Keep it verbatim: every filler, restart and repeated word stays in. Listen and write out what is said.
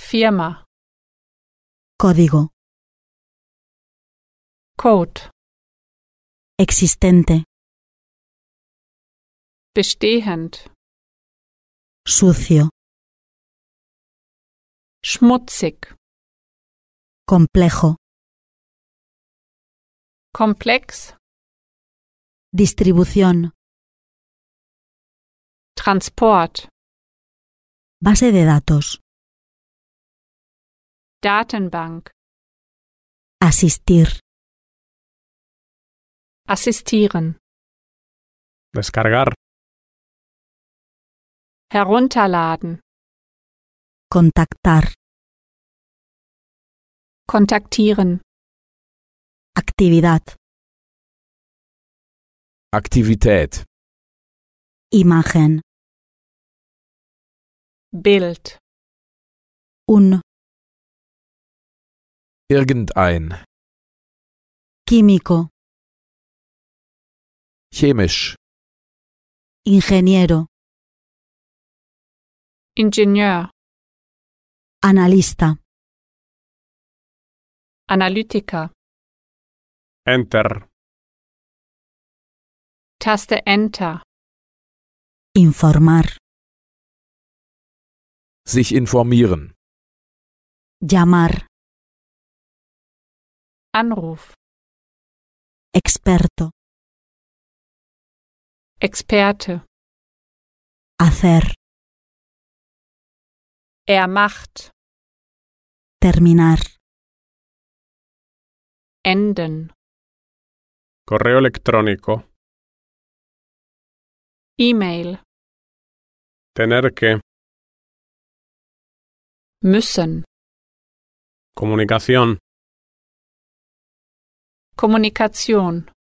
Firma. Código. Code. Existente. Bestehend. Sucio. Schmutzig. Complejo. Komplex. Distribución. Transport. Base de datos. Datenbank. Asistir. Assistieren. Descargar. Herunterladen. Contactar. Kontaktieren. Actividad. Aktivität. Imagen. Bild. Un. Irgendein. Químico. Chemisch. Ingeniero. Ingenieur. Analista. Analytiker. Enter. Taste Enter. Informar. Sich informieren. Llamar. Anruf. Experto. Experte. Hacer. Er macht. Terminar. Enden. Correo electrónico. E-Mail. Tener que. Müssen. Comunicación. Kommunikation.